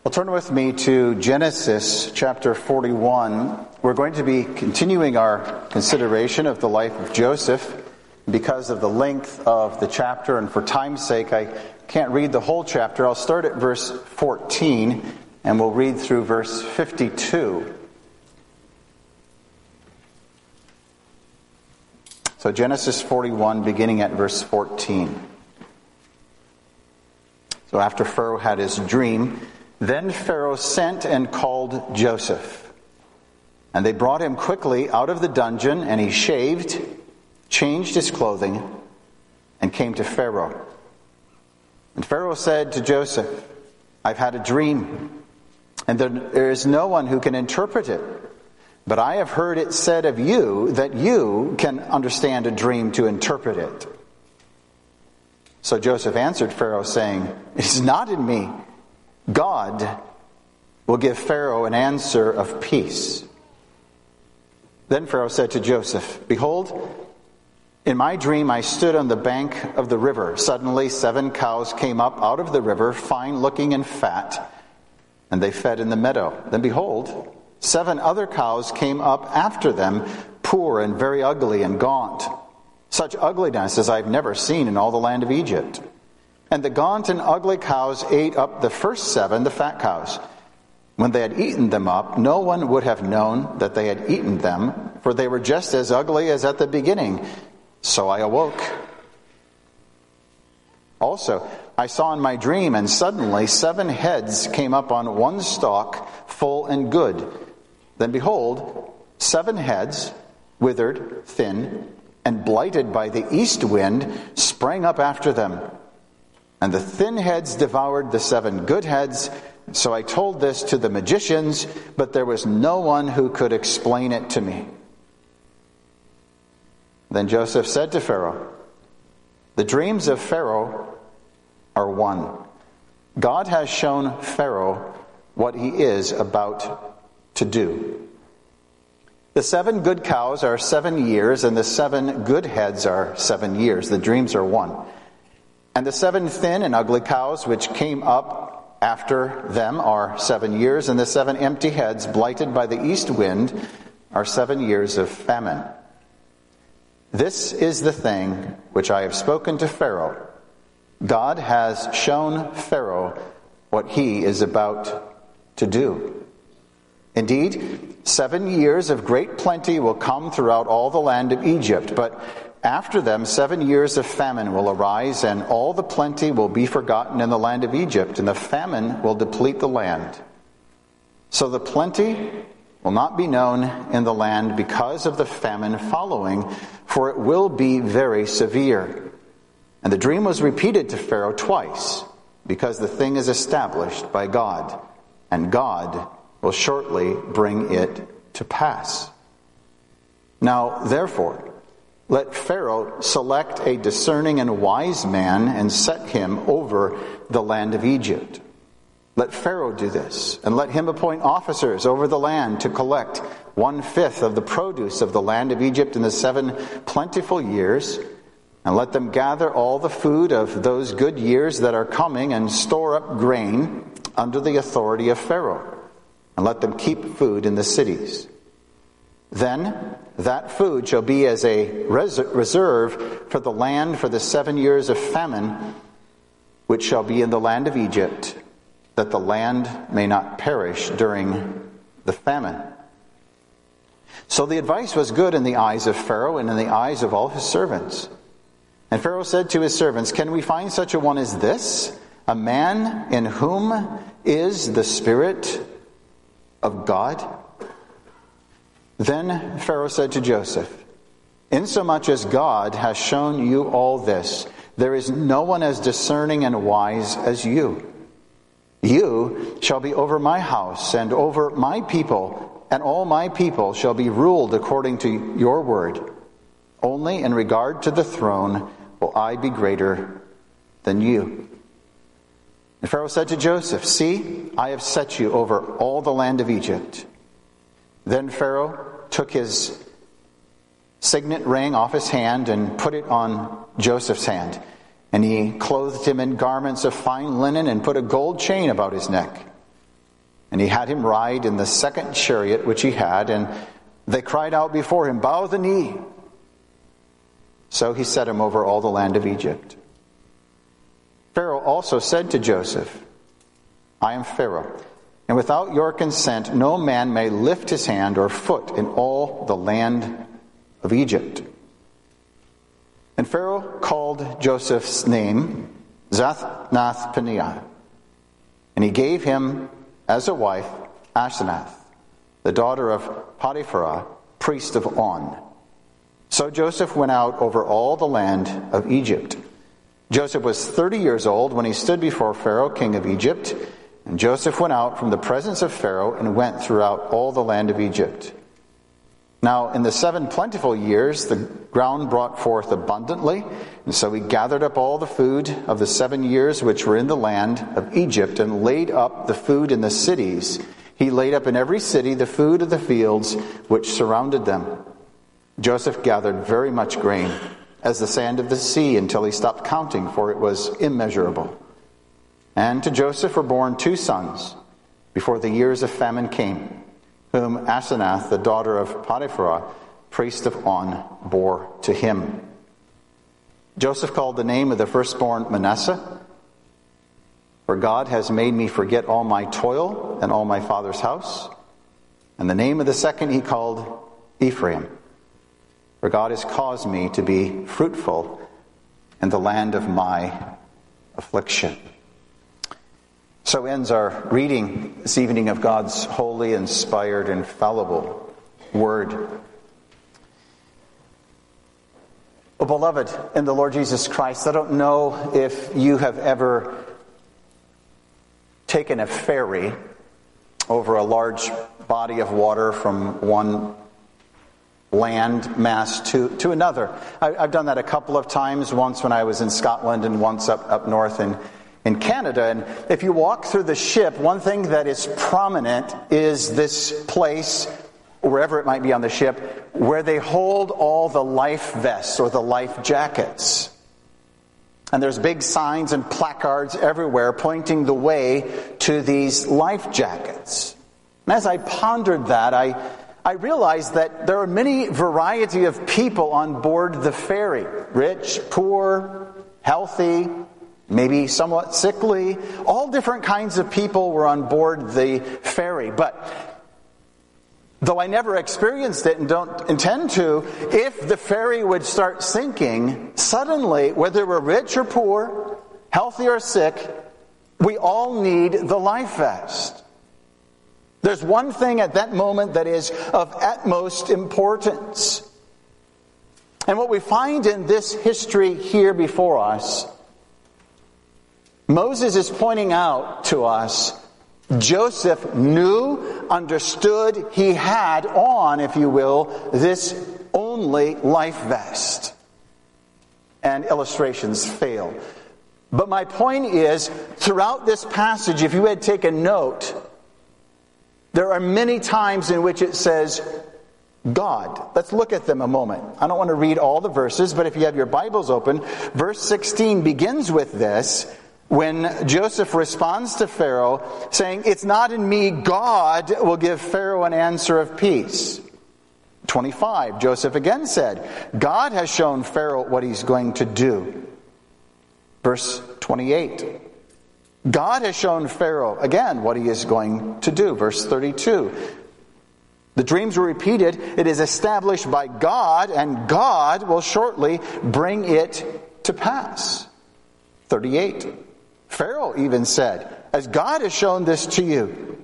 Well, turn with me to Genesis chapter 41. We're going to be continuing our consideration of the life of Joseph. Because of the length of the chapter and for time's sake, I can't read the whole chapter. I'll start at verse 14 and we'll read through verse 52. So Genesis 41, beginning at verse 14. So after Pharaoh had his dream, then Pharaoh sent and called Joseph. And they brought him quickly out of the dungeon, and he shaved, changed his clothing, and came to Pharaoh. And Pharaoh said to Joseph, I've had a dream, and there is no one who can interpret it. But I have heard it said of you that you can understand a dream to interpret it. So Joseph answered Pharaoh, saying, It is not in me. God will give Pharaoh an answer of peace. Then Pharaoh said to Joseph, Behold, in my dream I stood on the bank of the river. Suddenly 7 cows came up out of the river, fine looking and fat, and they fed in the meadow. Then behold, 7 other cows came up after them, poor and very ugly and gaunt. Such ugliness as I've never seen in all the land of Egypt. And the gaunt and ugly cows ate up the first 7, the fat cows. When they had eaten them up, no one would have known that they had eaten them, for they were just as ugly as at the beginning. So I awoke. Also, I saw in my dream, and suddenly 7 heads came up on one stalk, full and good. Then behold, 7 heads, withered, thin, and blighted by the east wind, sprang up after them. And the thin heads devoured the 7 good heads. So I told this to the magicians, but there was no one who could explain it to me. Then Joseph said to Pharaoh, The dreams of Pharaoh are one. God has shown Pharaoh what he is about to do. The 7 good cows are 7 years, and the 7 good heads are 7 years. The dreams are one. And the 7 thin and ugly cows which came up after them are 7 years, and the 7 empty heads blighted by the east wind are 7 years of famine. This is the thing which I have spoken to Pharaoh. God has shown Pharaoh what he is about to do. Indeed, 7 years of great plenty will come throughout all the land of Egypt, but after them 7 years of famine will arise, and all the plenty will be forgotten in the land of Egypt, and the famine will deplete the land. So the plenty will not be known in the land because of the famine following, for it will be very severe. And the dream was repeated to Pharaoh twice, because the thing is established by God, and God will shortly bring it to pass. Now, therefore, let Pharaoh select a discerning and wise man and set him over the land of Egypt. Let Pharaoh do this, and let him appoint officers over the land to collect 1/5 of the produce of the land of Egypt in the 7 plentiful years, and let them gather all the food of those good years that are coming and store up grain under the authority of Pharaoh, and let them keep food in the cities. Then that food shall be as a reserve for the land for the 7 years of famine, which shall be in the land of Egypt, that the land may not perish during the famine. So the advice was good in the eyes of Pharaoh and in the eyes of all his servants. And Pharaoh said to his servants, Can we find such a one as this, a man in whom is the Spirit of God? Then Pharaoh said to Joseph, Insomuch as God has shown you all this, there is no one as discerning and wise as you. You shall be over my house and over my people, and all my people shall be ruled according to your word. Only in regard to the throne will I be greater than you. And Pharaoh said to Joseph, See, I have set you over all the land of Egypt. Then Pharaoh took his signet ring off his hand and put it on Joseph's hand. And he clothed him in garments of fine linen and put a gold chain about his neck. And he had him ride in the second chariot which he had, and they cried out before him, "Bow the knee." So he set him over all the land of Egypt. Pharaoh also said to Joseph, "I am Pharaoh, and without your consent no man may lift his hand or foot in all the land of Egypt." And Pharaoh called Joseph's name Zaphnath-Paneah, and he gave him as a wife Asenath, the daughter of Potiphar, priest of On. So Joseph went out over all the land of Egypt. Joseph was 30 years old when he stood before Pharaoh, king of Egypt. And Joseph went out from the presence of Pharaoh and went throughout all the land of Egypt. Now in the 7 plentiful years the ground brought forth abundantly, and so he gathered up all the food of the 7 years which were in the land of Egypt, and laid up the food in the cities. He laid up in every city the food of the fields which surrounded them. Joseph gathered very much grain, as the sand of the sea, until he stopped counting, for it was immeasurable. And to Joseph were born 2 sons before the years of famine came, whom Asenath, the daughter of Potiphar, priest of On, bore to him. Joseph called the name of the firstborn Manasseh, for God has made me forget all my toil and all my father's house. And the name of the second he called Ephraim, for God has caused me to be fruitful in the land of my affliction. So ends our reading this evening of God's holy, inspired, infallible Word. Oh, beloved in the Lord Jesus Christ, I don't know if you have ever taken a ferry over a large body of water from one land mass to another. I've done that a couple of times, once when I was in Scotland and once up north in Canada. And if you walk through the ship, one thing that is prominent is this place, wherever it might be on the ship, where they hold all the life vests or the life jackets. And there's big signs and placards everywhere pointing the way to these life jackets. And as I pondered that, I realized that there are many variety of people on board the ferry. Rich, poor, healthy, maybe somewhat sickly. All different kinds of people were on board the ferry. But though I never experienced it and don't intend to, if the ferry would start sinking, suddenly, whether we're rich or poor, healthy or sick, we all need the life vest. There's one thing at that moment that is of utmost importance. And what we find in this history here before us, Moses is pointing out to us, Joseph knew, understood, he had on, if you will, this only life vest. And illustrations fail. But my point is, throughout this passage, if you had taken note, there are many times in which it says God. Let's look at them a moment. I don't want to read all the verses, but if you have your Bibles open, verse 16 begins with this, when Joseph responds to Pharaoh, saying, "It's not in me, God will give Pharaoh an answer of peace." 25, Joseph again said, "God has shown Pharaoh what he's going to do." Verse 28, God has shown Pharaoh again what he is going to do. Verse 32. The dreams were repeated. It is established by God, and God will shortly bring it to pass. 38. Pharaoh even said, "As God has shown this to you."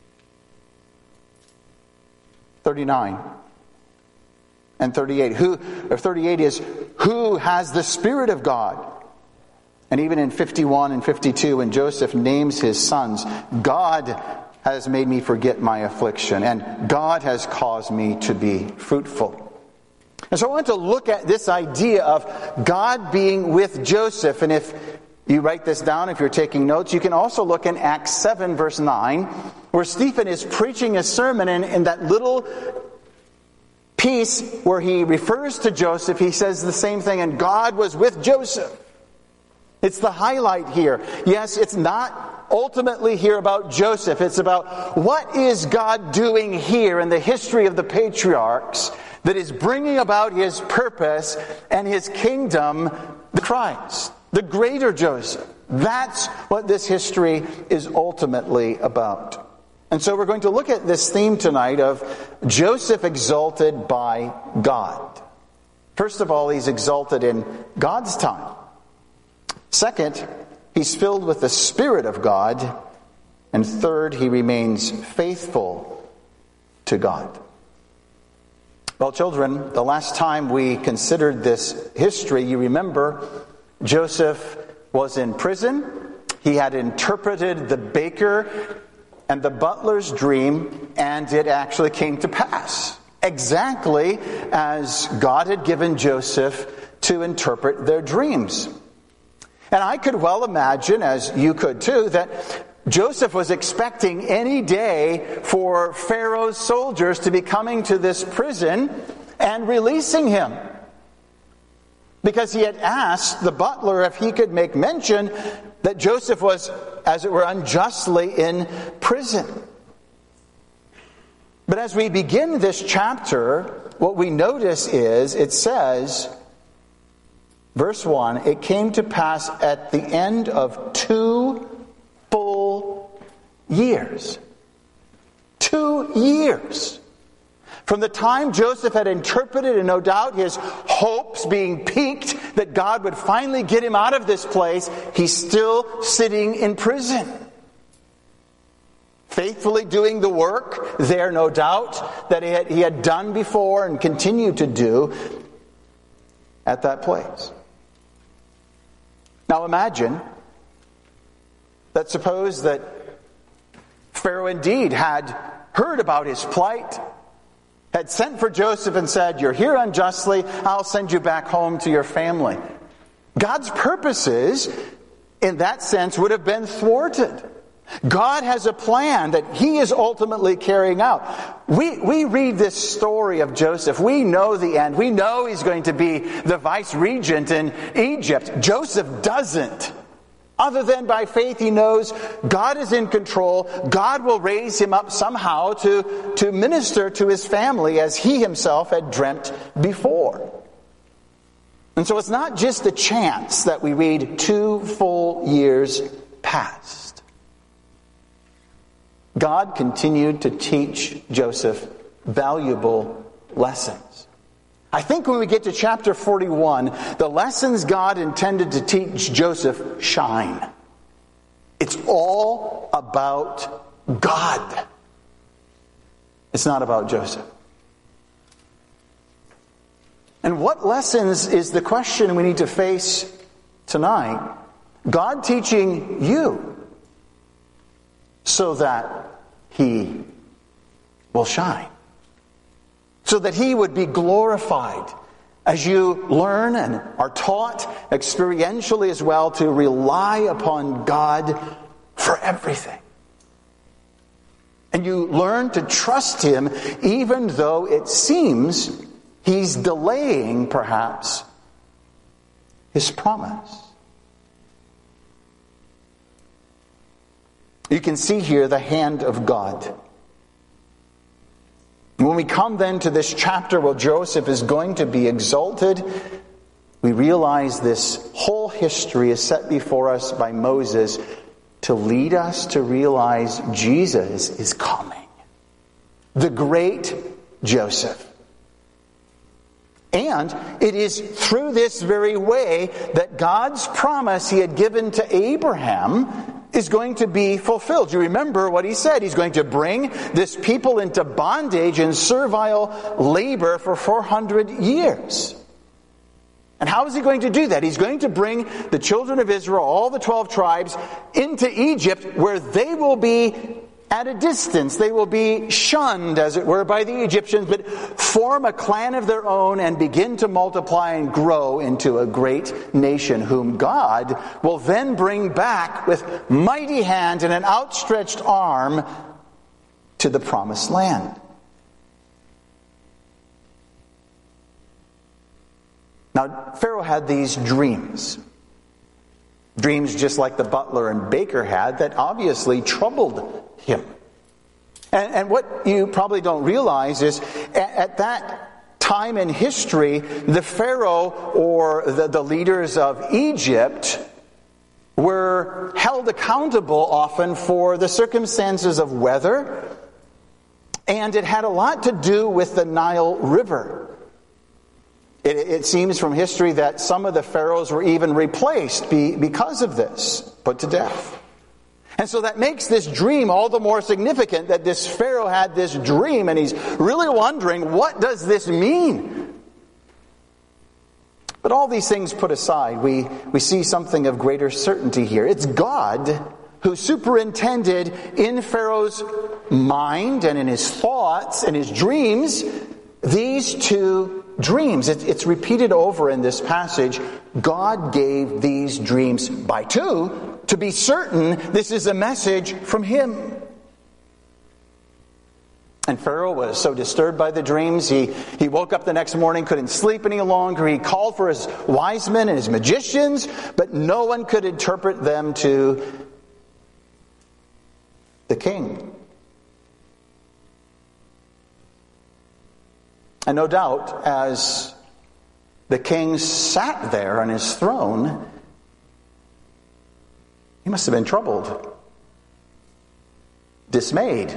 39 and 38. 38 is, who has the Spirit of God? And even in 51 and 52, when Joseph names his sons, God has made me forget my affliction, and God has caused me to be fruitful. And so I want to look at this idea of God being with Joseph. And if you write this down, if you're taking notes, you can also look in Acts 7, verse 9, where Stephen is preaching a sermon, and in that little piece where he refers to Joseph, he says the same thing, and God was with Joseph. It's the highlight here. Yes, it's not ultimately here about Joseph. It's about what is God doing here in the history of the patriarchs that is bringing about his purpose and his kingdom, the Christ, the greater Joseph. That's what this history is ultimately about. And so we're going to look at this theme tonight of Joseph exalted by God. First of all, he's exalted in God's time. Second, he's filled with the Spirit of God. And third, he remains faithful to God. Well, children, the last time we considered this history, you remember Joseph was in prison. He had interpreted the baker and the butler's dream, and it actually came to pass, exactly as God had given Joseph to interpret their dreams. And I could well imagine, as you could too, that Joseph was expecting any day for Pharaoh's soldiers to be coming to this prison and releasing him. Because he had asked the butler if he could make mention that Joseph was, as it were, unjustly in prison. But as we begin this chapter, what we notice is, it says, verse 1, it came to pass at the end of 2 full years. 2 years. From the time Joseph had interpreted, and no doubt his hopes being piqued that God would finally get him out of this place, he's still sitting in prison. Faithfully doing the work there, no doubt, that he had done before and continued to do at that place. Now imagine that suppose that Pharaoh indeed had heard about his plight, had sent for Joseph and said, "You're here unjustly, I'll send you back home to your family." God's purposes, in that sense, would have been thwarted. God has a plan that he is ultimately carrying out. We read this story of Joseph. We know the end. We know he's going to be the vice regent in Egypt. Joseph doesn't. Other than by faith, he knows God is in control. God will raise him up somehow to minister to his family as he himself had dreamt before. And so it's not just a chance that we read 2 full years past. God continued to teach Joseph valuable lessons. I think when we get to chapter 41, the lessons God intended to teach Joseph shine. It's all about God. It's not about Joseph. And what lessons is the question we need to face tonight? God teaching you so that he will shine. So that he would be glorified as you learn and are taught experientially as well to rely upon God for everything. And you learn to trust him even though it seems he's delaying perhaps his promise. You can see here the hand of God. When we come then to this chapter where Joseph is going to be exalted, we realize this whole history is set before us by Moses to lead us to realize Jesus is coming. The great Joseph. And it is through this very way that God's promise he had given to Abraham is going to be fulfilled. You remember what he said. He's going to bring this people into bondage and servile labor for 400 years. And how is he going to do that? He's going to bring the children of Israel, all the 12 tribes, into Egypt where they will be at a distance. They will be shunned, as it were, by the Egyptians, but form a clan of their own and begin to multiply and grow into a great nation whom God will then bring back with mighty hand and an outstretched arm to the promised land. Now, Pharaoh had these dreams. Dreams just like the butler and baker had that obviously troubled him. And what you probably don't realize is at that time in history, the Pharaoh or the leaders of Egypt were held accountable often for the circumstances of weather, and it had a lot to do with the Nile River. It seems from history that some of the pharaohs were even replaced because of this, put to death. And so that makes this dream all the more significant, that this pharaoh had this dream and he's really wondering, what does this mean? But all these things put aside, we see something of greater certainty here. It's God who superintended in Pharaoh's mind and in his thoughts and his dreams these two dreams. It's repeated over in this passage. God gave these dreams by two to be certain this is a message from him. And Pharaoh was so disturbed by the dreams, he woke up the next morning, couldn't sleep any longer. He called for his wise men and his magicians, but no one could interpret them to the king. And no doubt, as the king sat there on his throne, he must have been troubled, dismayed.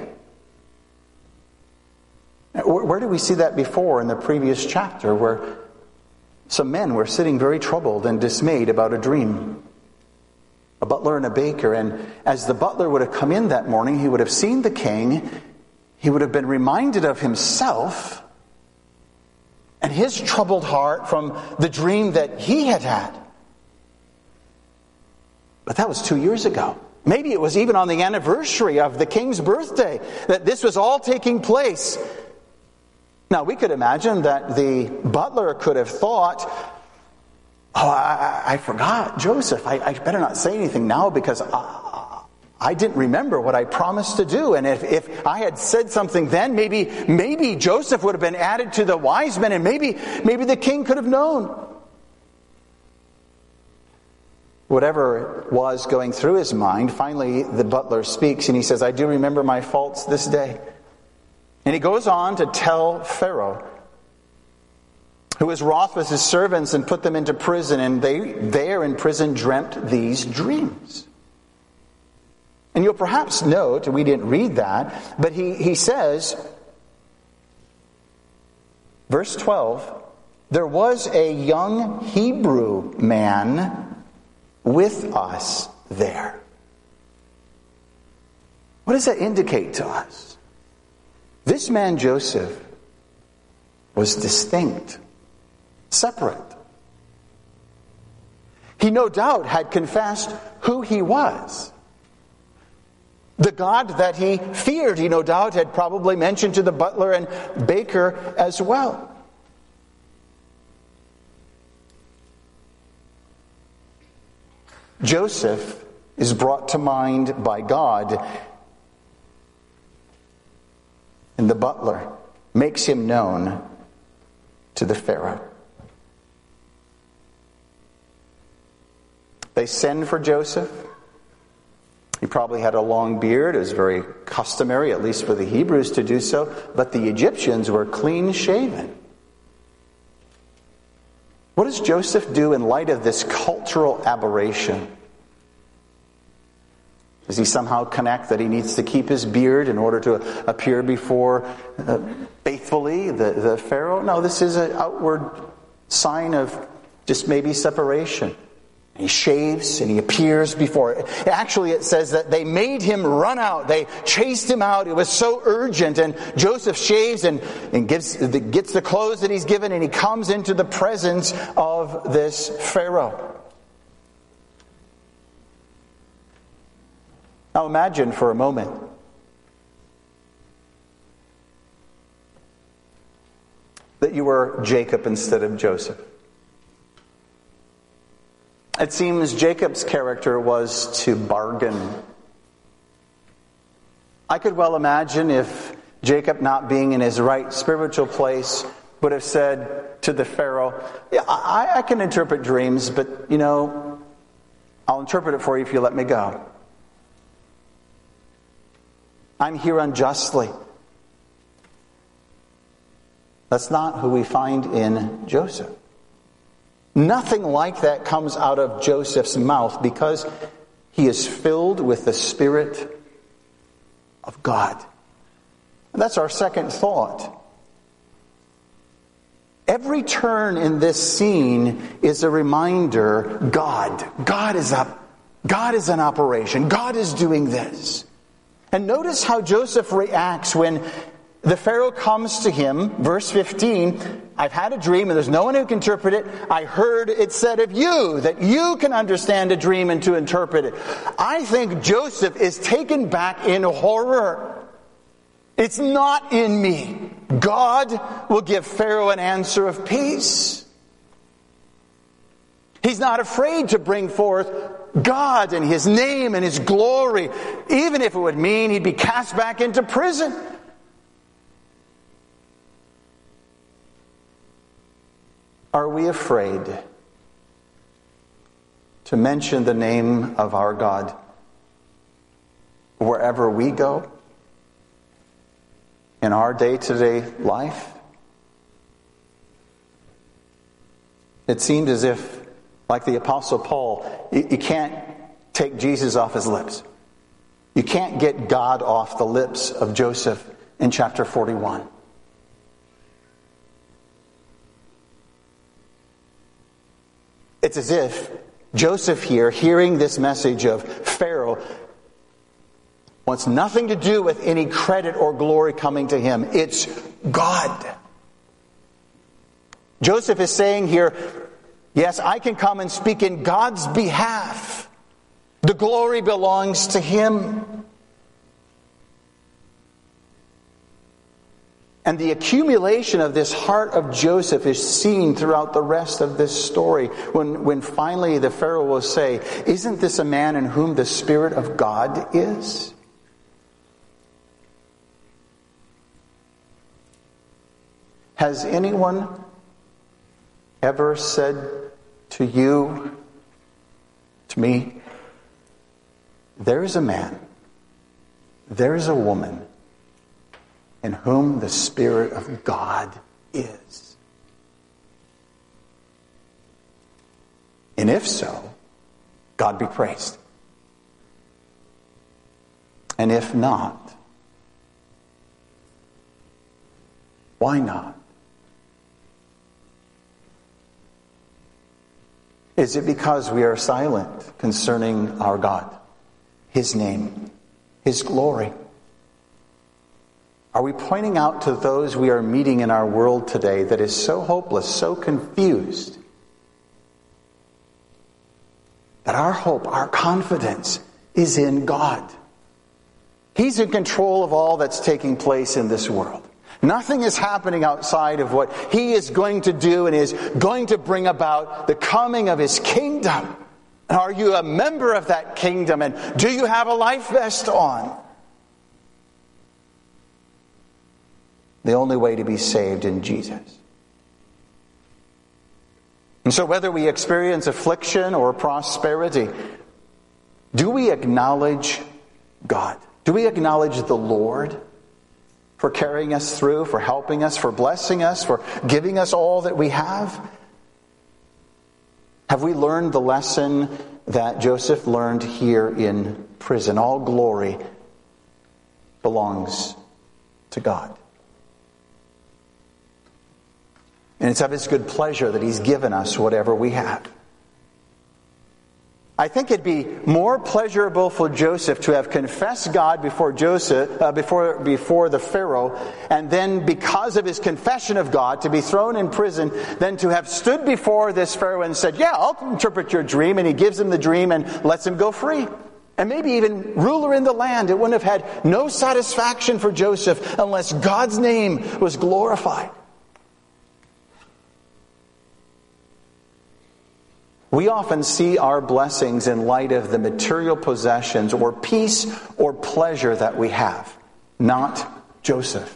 Where do we see that before in the previous chapter, where some men were sitting very troubled and dismayed about a dream? A butler and a baker. And as the butler would have come in that morning, he would have seen the king. He would have been reminded of himself and his troubled heart from the dream that he had had. But that was 2 years ago. Maybe it was even on the anniversary of the king's birthday that this was all taking place. Now, we could imagine that the butler could have thought, I forgot Joseph. I better not say anything now because I didn't remember what I promised to do. And if I had said something then, maybe Joseph would have been added to the wise men, and maybe the king could have known. Whatever it was going through his mind, finally the butler speaks and he says, I do remember my faults this day. And he goes on to tell Pharaoh, who was wroth with his servants and put them into prison, and they there in prison dreamt these dreams. And you'll perhaps note, we didn't read that, but he says, verse 12, there was a young Hebrew man with us there. What does that indicate to us? This man Joseph was distinct, separate. He no doubt had confessed who he was. The God that he feared, he no doubt had probably mentioned to the butler and baker as well. Joseph is brought to mind by God, and the butler makes him known to the Pharaoh. They send for Joseph. He probably had a long beard. It was very customary, at least for the Hebrews, to do so. But the Egyptians were clean shaven. What does Joseph do in light of this cultural aberration? Does he somehow connect that he needs to keep his beard in order to appear before faithfully the Pharaoh? No, this is an outward sign of just maybe separation. He shaves and he appears before. Actually, it says that they made him run out. They chased him out. It was so urgent. And Joseph shaves and gets the clothes that he's given, and he comes into the presence of this Pharaoh. Now imagine for a moment that you were Jacob instead of Joseph. It seems Jacob's character was to bargain. I could well imagine if Jacob, not being in his right spiritual place, would have said to the Pharaoh, yeah, I can interpret dreams, but I'll interpret it for you if you let me go. I'm here unjustly. That's not who we find in Joseph. Nothing like that comes out of Joseph's mouth because he is filled with the Spirit of God. And that's our second thought. Every turn in this scene is a reminder, God is up. God is in operation. God is doing this. And notice how Joseph reacts when the Pharaoh comes to him, verse 15, I've had a dream and there's no one who can interpret it. I heard it said of you that you can understand a dream and to interpret it. I think Joseph is taken back in horror. It's not in me. God will give Pharaoh an answer of peace. He's not afraid to bring forth God and His name and His glory, even if it would mean he'd be cast back into prison. Are we afraid to mention the name of our God wherever we go in our day-to-day life? It seemed as if, like the Apostle Paul, you can't take Jesus off his lips. You can't get God off the lips of Joseph in chapter 41. It's as if Joseph here, hearing this message of Pharaoh, wants nothing to do with any credit or glory coming to him. It's God. Joseph is saying here, yes, I can come and speak in God's behalf. The glory belongs to Him. And the accumulation of this heart of Joseph is seen throughout the rest of this story. When finally the Pharaoh will say, isn't this a man in whom the Spirit of God is? Has anyone ever said to you, to me, there's a man, there's a woman in whom the Spirit of God is? And if so, God be praised. And if not, why not? Is it because we are silent concerning our God, His name, His glory? Are we pointing out to those we are meeting in our world today that is so hopeless, so confused, that our hope, our confidence is in God? He's in control of all that's taking place in this world. Nothing is happening outside of what He is going to do and is going to bring about the coming of His kingdom. And are you a member of that kingdom? And do you have a life vest on? The only way to be saved in Jesus. And so whether we experience affliction or prosperity, do we acknowledge God? Do we acknowledge the Lord for carrying us through, for helping us, for blessing us, for giving us all that we have? Have we learned the lesson that Joseph learned here in prison? All glory belongs to God. And it's of His good pleasure that He's given us whatever we have. I think it'd be more pleasurable for Joseph to have confessed God before before the Pharaoh, and then because of his confession of God to be thrown in prison, than to have stood before this Pharaoh and said, yeah, I'll interpret your dream, and he gives him the dream and lets him go free. And maybe even ruler in the land. It wouldn't have had no satisfaction for Joseph unless God's name was glorified. We often see our blessings in light of the material possessions or peace or pleasure that we have, not Joseph.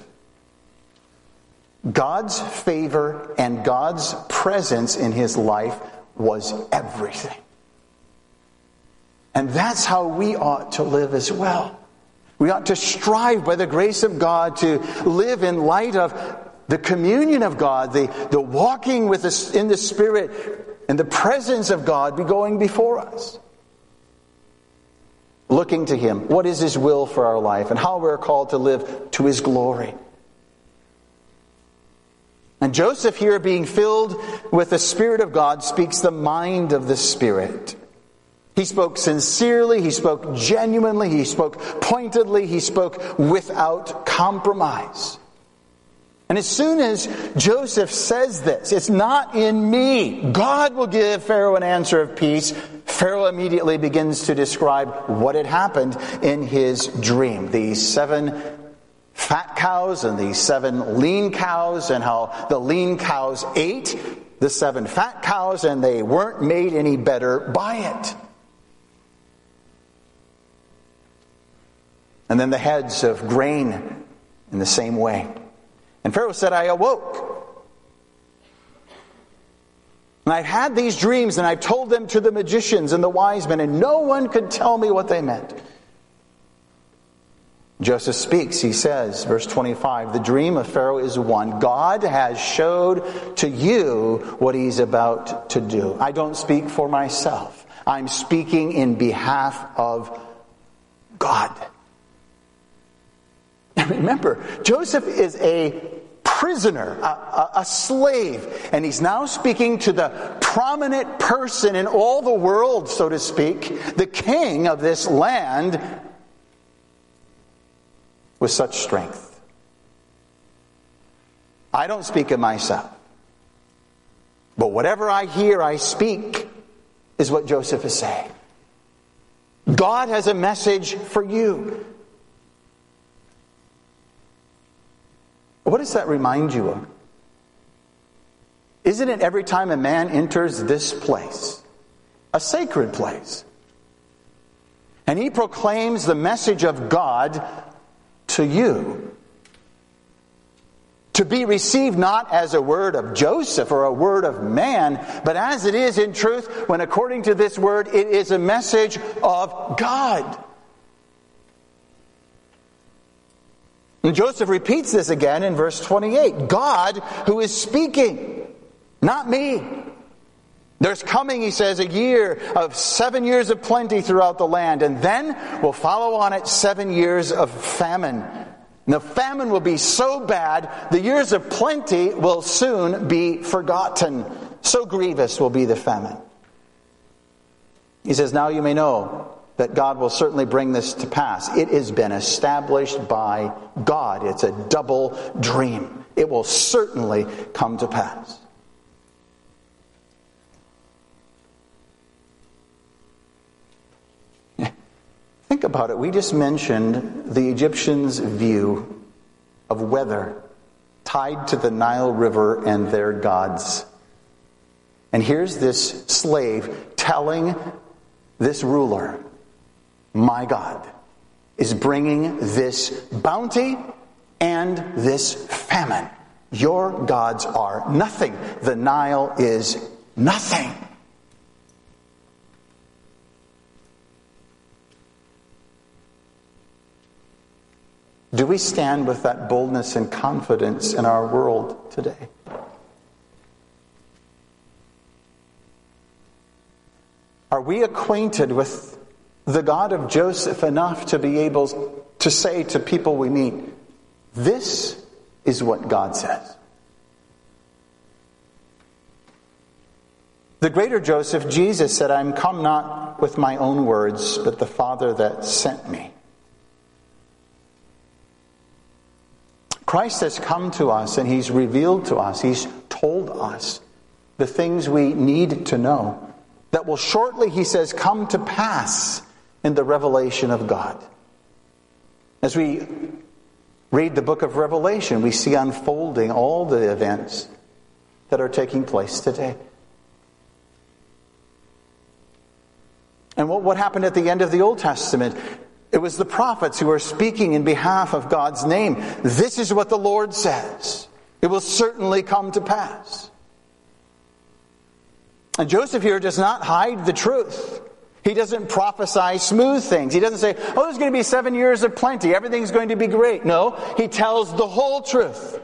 God's favor and God's presence in his life was everything. And that's how we ought to live as well. We ought to strive by the grace of God to live in light of the communion of God, the walking with us in the Spirit, and the presence of God be going before us. Looking to Him. What is His will for our life, and how we're called to live to His glory. And Joseph here, being filled with the Spirit of God, speaks the mind of the Spirit. He spoke sincerely, he spoke genuinely, he spoke pointedly, he spoke without compromise. And as soon as Joseph says this, it's not in me. God will give Pharaoh an answer of peace. Pharaoh immediately begins to describe what had happened in his dream. These 7 fat cows and these 7 lean cows, and how the lean cows ate the 7 fat cows and they weren't made any better by it. And then the heads of grain in the same way. And Pharaoh said, I awoke. And I've had these dreams, and I've told them to the magicians and the wise men, and no one could tell me what they meant. Joseph speaks, he says, verse 25, the dream of Pharaoh is one. God has showed to you what He's about to do. I don't speak for myself. I'm speaking in behalf of God. Remember, Joseph is a prisoner, a slave, and he's now speaking to the prominent person in all the world, so to speak, the king of this land, with such strength. I don't speak of myself, but whatever I hear, I speak, is what Joseph is saying. God has a message for you. What does that remind you of? Isn't it every time a man enters this place, a sacred place, and he proclaims the message of God to you, to be received not as a word of Joseph or a word of man, but as it is in truth, when according to this word, it is a message of God. And Joseph repeats this again in verse 28. God who is speaking, not me. There's coming, he says, a year of 7 years of plenty throughout the land, and then will follow on it 7 years of famine. And the famine will be so bad, the years of plenty will soon be forgotten. So grievous will be the famine. He says, now you may know that God will certainly bring this to pass. It has been established by God. It's a double dream. It will certainly come to pass. Think about it. We just mentioned the Egyptians' view of weather tied to the Nile River and their gods. And here's this slave telling this ruler, my God is bringing this bounty and this famine. Your gods are nothing. The Nile is nothing. Do we stand with that boldness and confidence in our world today? Are we acquainted with the God of Joseph enough to be able to say to people we meet, this is what God says? The greater Joseph, Jesus, said, I am come not with my own words, but the Father that sent me. Christ has come to us and He's revealed to us, He's told us the things we need to know that will shortly, He says, come to pass in the revelation of God. As we read the book of Revelation, we see unfolding all the events that are taking place today. And what happened at the end of the Old Testament? It was the prophets who were speaking in behalf of God's name. This is what the Lord says. It will certainly come to pass. And Joseph here does not hide the truth. He doesn't prophesy smooth things. He doesn't say, oh, there's going to be 7 years of plenty. Everything's going to be great. No, he tells the whole truth.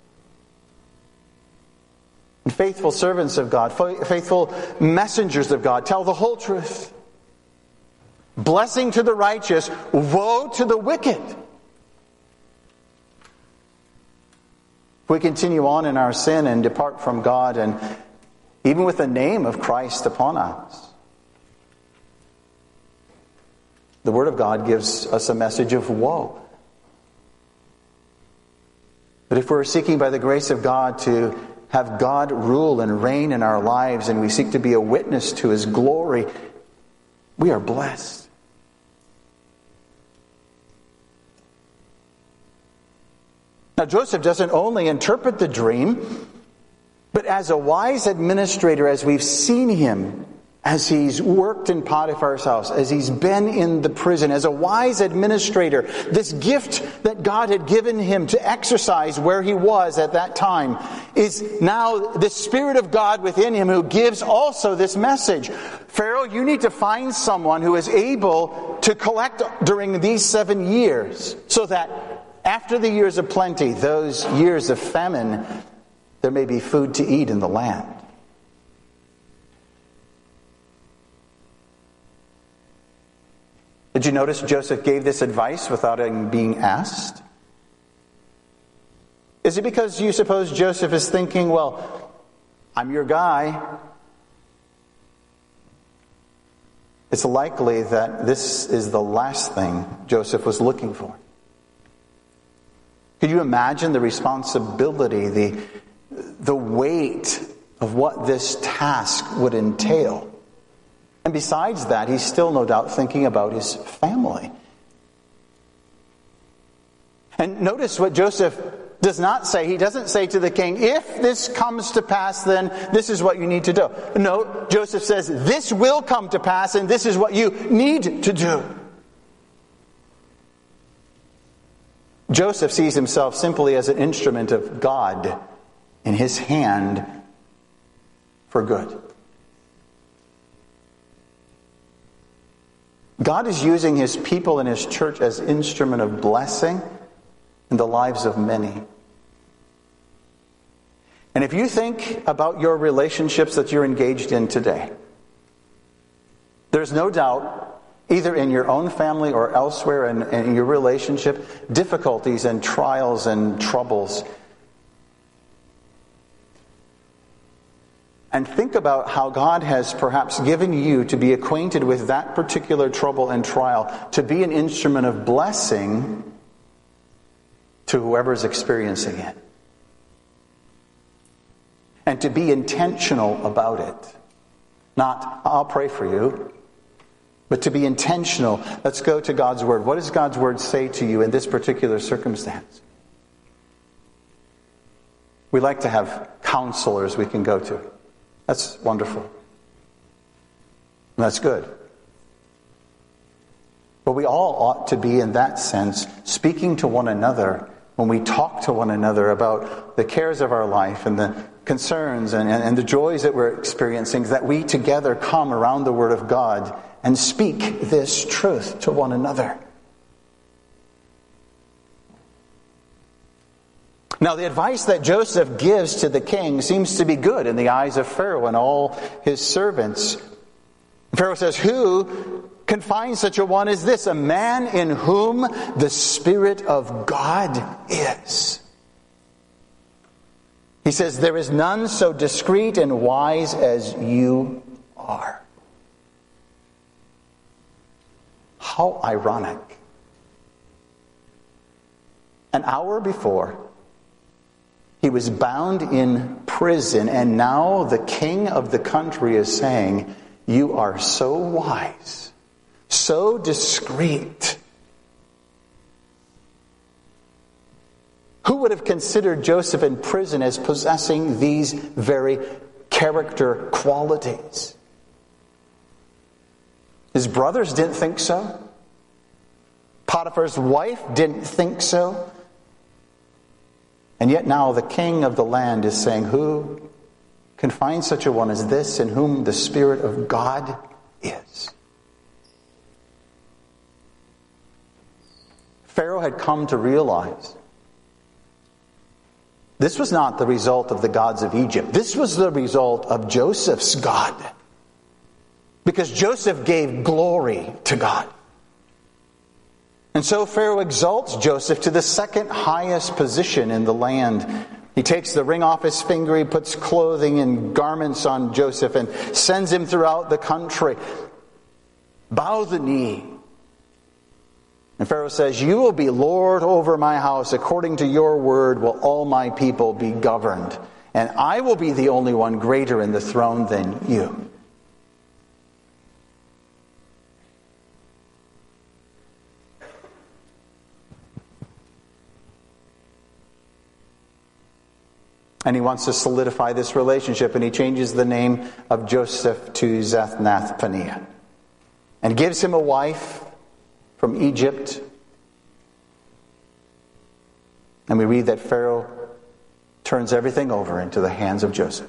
And faithful servants of God, faithful messengers of God, tell the whole truth. Blessing to the righteous, woe to the wicked. If we continue on in our sin and depart from God, and even with the name of Christ upon us, the Word of God gives us a message of woe. But if we're seeking by the grace of God to have God rule and reign in our lives, and we seek to be a witness to His glory, we are blessed. Now, Joseph doesn't only interpret the dream, but as a wise administrator, as we've seen him, as he's worked in Potiphar's house, as he's been in the prison, as a wise administrator, this gift that God had given him to exercise where he was at that time is now the Spirit of God within him who gives also this message. Pharaoh, you need to find someone who is able to collect during these 7 years, so that after the years of plenty, those years of famine, there may be food to eat in the land. Did you notice Joseph gave this advice without him being asked? Is it because you suppose Joseph is thinking, well, I'm your guy? It's likely that this is the last thing Joseph was looking for. Could you imagine the responsibility, the weight of what this task would entail? And besides that, he's still no doubt thinking about his family. And notice what Joseph does not say. He doesn't say to the king, if this comes to pass, then this is what you need to do. No, Joseph says, this will come to pass, and this is what you need to do. Joseph sees himself simply as an instrument of God in his hand for good. God is using His people and His church as instrument of blessing in the lives of many. And if you think about your relationships that you're engaged in today, there's no doubt, either in your own family or elsewhere in your relationship, difficulties and trials and troubles. And think about how God has perhaps given you to be acquainted with that particular trouble and trial, to be an instrument of blessing to whoever's experiencing it. And to be intentional about it. Not, I'll pray for you, but to be intentional. Let's go to God's Word. What does God's Word say to you in this particular circumstance? We like to have counselors we can go to. That's wonderful. And that's good. But we all ought to be, in that sense, speaking to one another when we talk to one another about the cares of our life and the concerns and the joys that we're experiencing, that we together come around the Word of God and speak this truth to one another. Now, the advice that Joseph gives to the king seems to be good in the eyes of Pharaoh and all his servants. Pharaoh says, who can find such a one as this, a man in whom the Spirit of God is? He says, there is none so discreet and wise as you are. How ironic. An hour before, he was bound in prison, and now the king of the country is saying, you are so wise, so discreet. Who would have considered Joseph in prison as possessing these very character qualities? His brothers didn't think so. Potiphar's wife didn't think so. And yet now the king of the land is saying, who can find such a one as this in whom the Spirit of God is? Pharaoh had come to realize this was not the result of the gods of Egypt. This was the result of Joseph's God. Because Joseph gave glory to God. And so Pharaoh exalts Joseph to the second highest position in the land. He takes the ring off his finger, he puts clothing and garments on Joseph and sends him throughout the country. Bow the knee. And Pharaoh says, you will be Lord over my house. According to your word will all my people be governed. And I will be the only one greater in the throne than you. And he wants to solidify this relationship, and he changes the name of Joseph to Zaphnath-Paneah. And gives him a wife from Egypt. And we read that Pharaoh turns everything over into the hands of Joseph.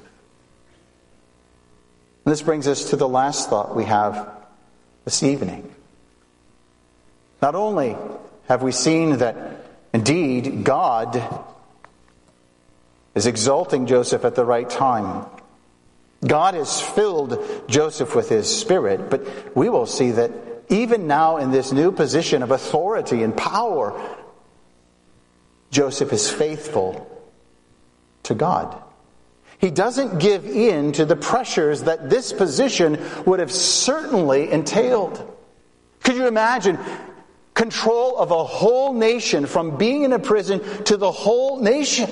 And this brings us to the last thought we have this evening. Not only have we seen that indeed God is exalting Joseph at the right time. God has filled Joseph with his spirit, but we will see that even now in this new position of authority and power, Joseph is faithful to God. He doesn't give in to the pressures that this position would have certainly entailed. Could you imagine control of a whole nation, from being in a prison to the whole nation?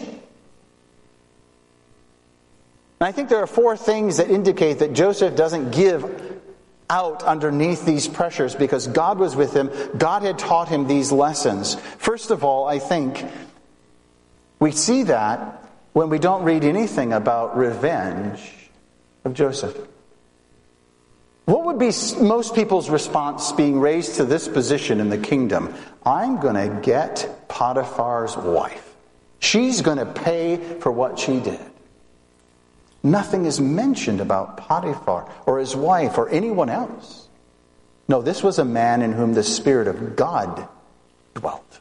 And I think there are four things that indicate that Joseph doesn't give out underneath these pressures because God was with him. God had taught him these lessons. First of all, I think we see that when we don't read anything about revenge of Joseph. What would be most people's response being raised to this position in the kingdom? I'm going to get Potiphar's wife. She's going to pay for what she did. Nothing is mentioned about Potiphar or his wife or anyone else. No, this was a man in whom the Spirit of God dwelt.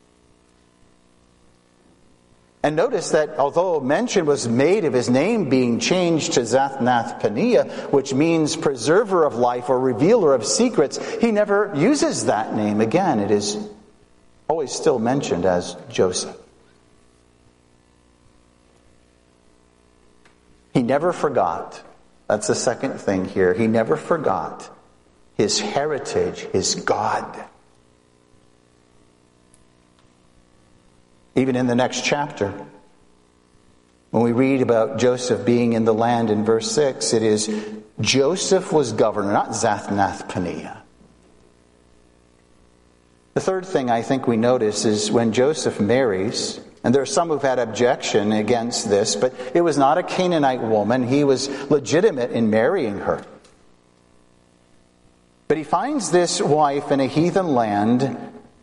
And notice that although mention was made of his name being changed to Zaphnath-Paneah, which means preserver of life or revealer of secrets, he never uses that name again. It is always still mentioned as Joseph. He never forgot. That's the second thing here. He never forgot his heritage, his God. Even in the next chapter, when we read about Joseph being in the land in verse 6, it is Joseph was governor, not Zaphnath-Paneah. The third thing I think we notice is when Joseph marries, and there are some who've had objection against this, but it was not a Canaanite woman. He was legitimate in marrying her. But he finds this wife in a heathen land,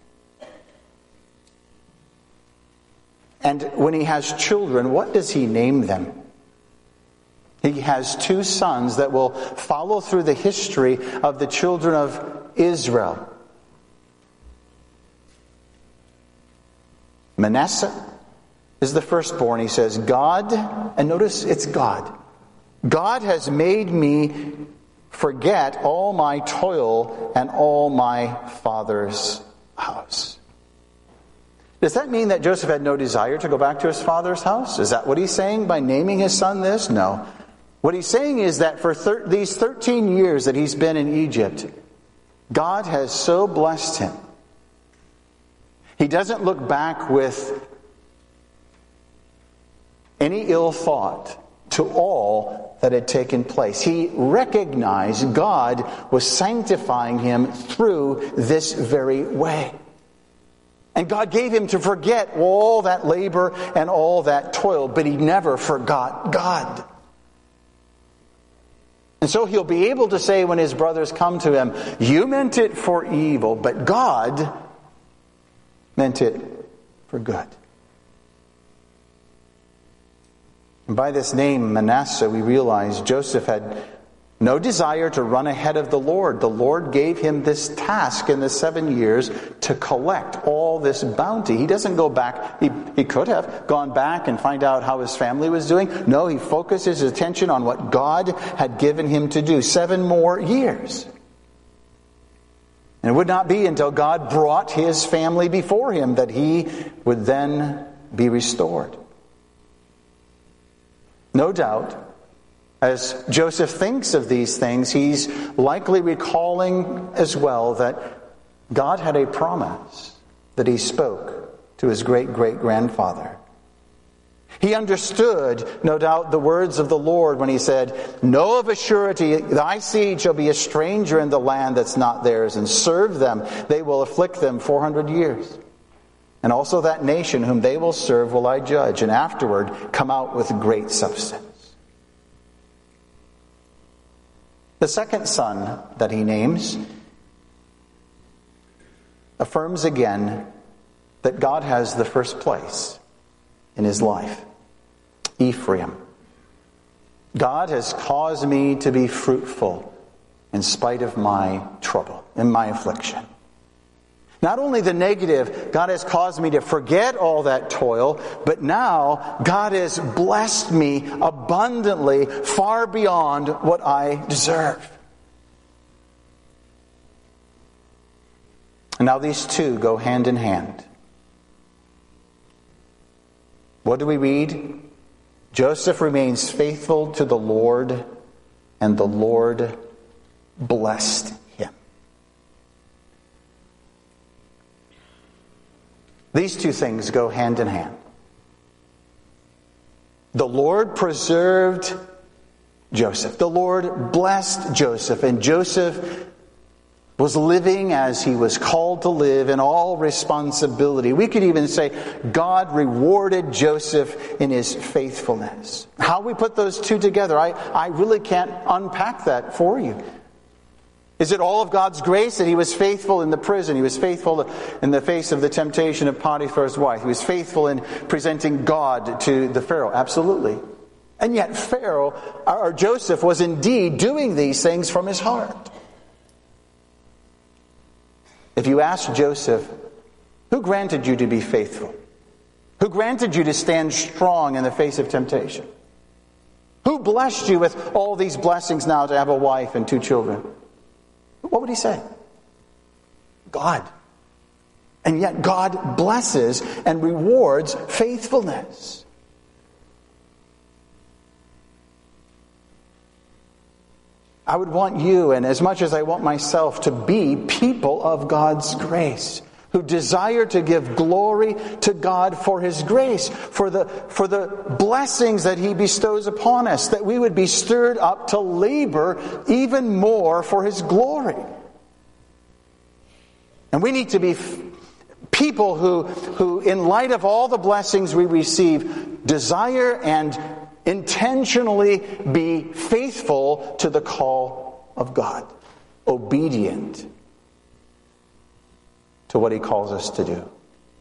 and when he has children, what does he name them? He has two sons that will follow through the history of the children of Israel. Manasseh is the firstborn. He says, God, and notice it's God. God has made me forget all my toil and all my father's house. Does that mean that Joseph had no desire to go back to his father's house? Is that what he's saying by naming his son this? No. What he's saying is that for these 13 years that he's been in Egypt, God has so blessed him. He doesn't look back with any ill thought to all that had taken place. He recognized God was sanctifying him through this very way. And God gave him to forget all that labor and all that toil, but he never forgot God. And so he'll be able to say when his brothers come to him, you meant it for evil, but God meant it for good. And by this name, Manasseh, we realize Joseph had No desire to run ahead of the Lord. The Lord gave him this task in the 7 years to collect all this bounty. He doesn't go back. He could have gone back and find out how his family was doing. No, he focuses his attention on what God had given him to do. 7 more years. And it would not be until God brought his family before him that he would then be restored. No doubt, as Joseph thinks of these things, he's likely recalling as well that God had a promise that he spoke to his great-great-grandfather. He understood, no doubt, the words of the Lord when he said, "Know of a surety, thy seed shall be a stranger in the land that's not theirs, and serve them. They will afflict them 400 years. And also that nation whom they will serve will I judge, and afterward come out with great substance." The second son that he names affirms again that God has the first place in his life. Ephraim. God has caused me to be fruitful in spite of my trouble, in my affliction. Not only the negative, God has caused me to forget all that toil, but now God has blessed me abundantly, far beyond what I deserve. And now these two go hand in hand. What do we read? Joseph remains faithful to the Lord, and the Lord blessed him. These two things go hand in hand. The Lord preserved Joseph. The Lord blessed Joseph, and Joseph was living as he was called to live in all responsibility. We could even say God rewarded Joseph in his faithfulness. How we put those two together, I really can't unpack that for you. Is it all of God's grace that he was faithful in the prison? He was faithful in the face of the temptation of Potiphar's wife. He was faithful in presenting God to the Pharaoh. Absolutely. And yet Joseph was indeed doing these things from his heart. If you ask Joseph, who granted you to be faithful? Who granted you to stand strong in the face of temptation? Who blessed you with all these blessings now to have a wife and 2 children? What would he say? God. And yet God blesses and rewards faithfulness. I would want you, and as much as I want myself, to be people of God's grace, who desire to give glory to God for his grace, for the blessings that he bestows upon us, that we would be stirred up to labor even more for his glory. And we need to be people who in light of all the blessings we receive, desire and intentionally be faithful to the call of God, obedient to what he calls us to do.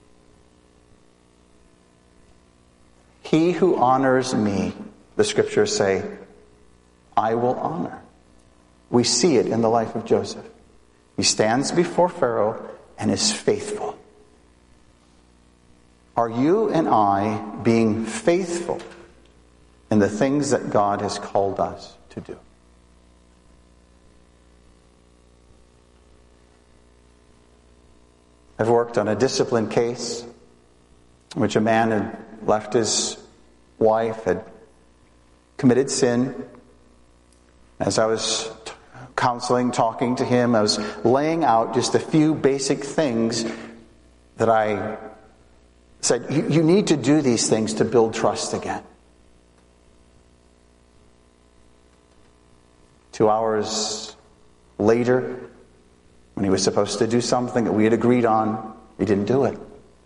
He who honors me, the scriptures say, I will honor. We see it in the life of Joseph. He stands before Pharaoh and is faithful. Are you and I being faithful in the things that God has called us to do? I've worked on a discipline case in which a man had left his wife, had committed sin. As I was counseling, talking to him, I was laying out just a few basic things that I said, you need to do these things to build trust again. 2 hours later, when he was supposed to do something that we had agreed on, he didn't do it.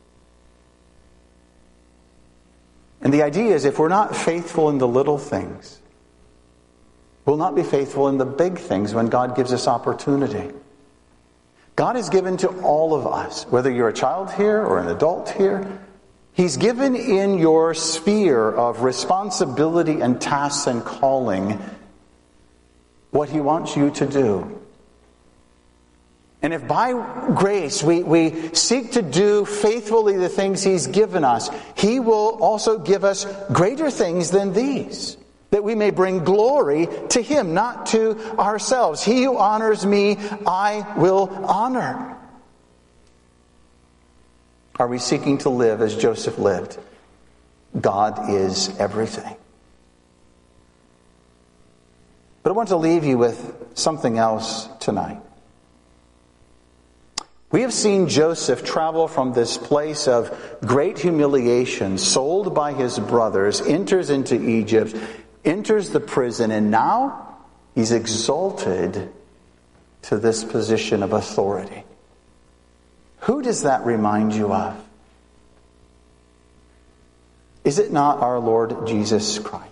And the idea is, if we're not faithful in the little things, we'll not be faithful in the big things when God gives us opportunity. God has given to all of us, whether you're a child here or an adult here, He's given in your sphere of responsibility and tasks and calling what He wants you to do. And if by grace we seek to do faithfully the things He's given us, He will also give us greater things than these, that we may bring glory to Him, not to ourselves. He who honors me, I will honor. Are we seeking to live as Joseph lived? God is everything. But I want to leave you with something else tonight. We have seen Joseph travel from this place of great humiliation, sold by his brothers, enters into Egypt, enters the prison, and now he's exalted to this position of authority. Who does that remind you of? Is it not our Lord Jesus Christ?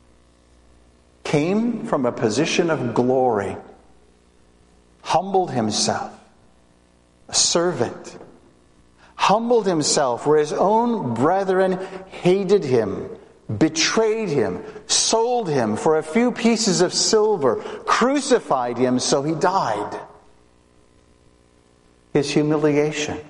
Came from a position of glory, humbled himself, a servant, humbled himself where his own brethren hated him, betrayed him, sold him for a few pieces of silver, crucified him so he died. His humiliation.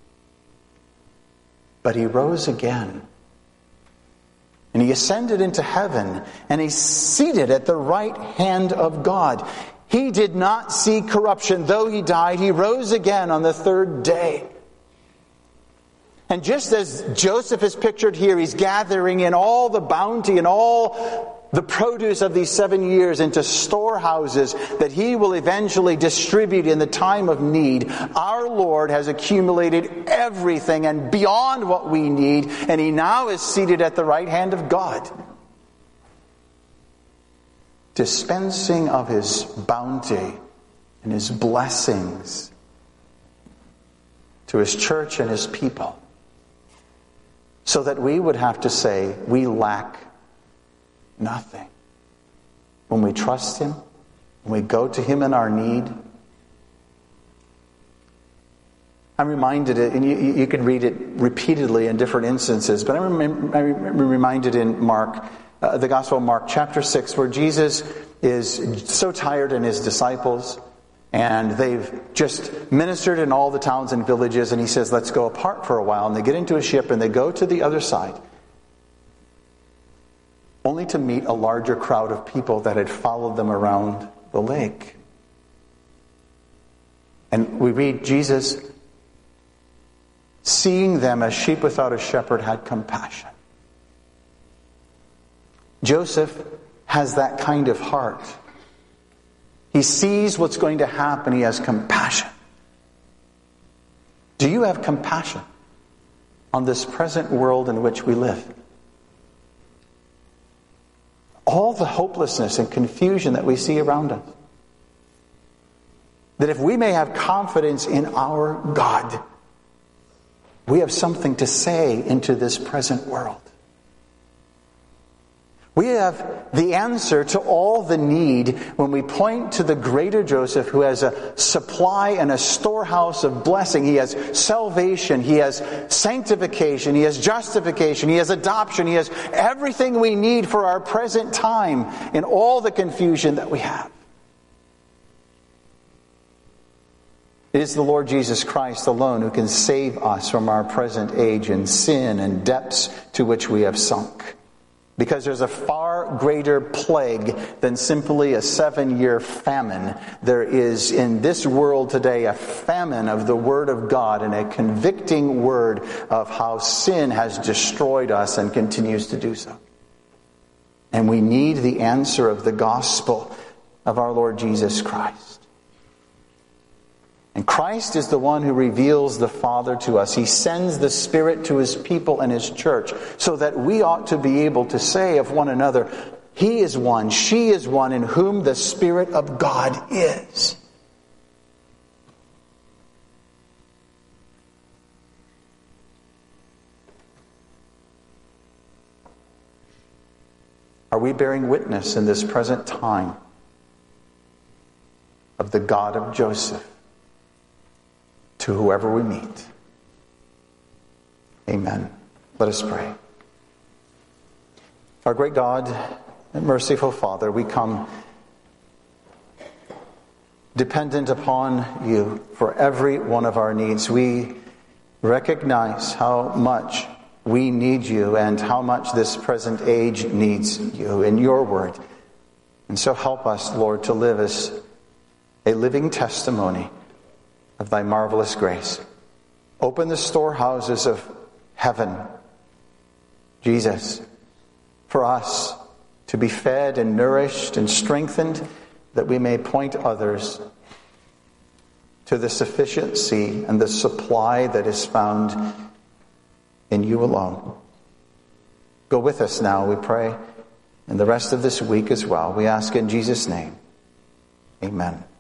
But he rose again. And he ascended into heaven, and he's seated at the right hand of God. He did not see corruption. Though he died, he rose again on the third day. And just as Joseph is pictured here, he's gathering in all the bounty and all the produce of these 7 years into storehouses that he will eventually distribute in the time of need. Our Lord has accumulated everything and beyond what we need, and he now is seated at the right hand of God, dispensing of his bounty and his blessings to his church and his people, so that we would have to say we lack nothing. When we trust him, when we go to him in our need. I'm reminded, and you can read it repeatedly in different instances, but I'm reminded in Mark, the Gospel of Mark, chapter 6, where Jesus is so tired and his disciples, and they've just ministered in all the towns and villages, and he says, let's go apart for a while. And they get into a ship and they go to the other side, only to meet a larger crowd of people that had followed them around the lake. And we read Jesus, seeing them as sheep without a shepherd, had compassion. Joseph has that kind of heart. He sees what's going to happen. He has compassion. Do you have compassion on this present world in which we live? All the hopelessness and confusion that we see around us. That if we may have confidence in our God, we have something to say into this present world. We have the answer to all the need when we point to the greater Joseph, who has a supply and a storehouse of blessing. He has salvation, he has sanctification, he has justification, he has adoption, he has everything we need for our present time in all the confusion that we have. It is the Lord Jesus Christ alone who can save us from our present age and sin and depths to which we have sunk. Because there's a far greater plague than simply a 7-year famine. There is in this world today a famine of the Word of God and a convicting word of how sin has destroyed us and continues to do so. And we need the answer of the gospel of our Lord Jesus Christ. And Christ is the one who reveals the Father to us. He sends the Spirit to his people and his church, so that we ought to be able to say of one another, he is one, she is one, in whom the Spirit of God is. Are we bearing witness in this present time of the God of Joseph to whoever we meet? Amen. Let us pray. Our great God and merciful Father, we come dependent upon you for every one of our needs. We recognize how much we need you and how much this present age needs you in your word. And so help us, Lord, to live as a living testimony of thy marvelous grace. Open the storehouses of heaven, Jesus, for us to be fed and nourished and strengthened, that we may point others to the sufficiency and the supply that is found in you alone. Go with us now, we pray, and the rest of this week as well. We ask in Jesus' name. Amen.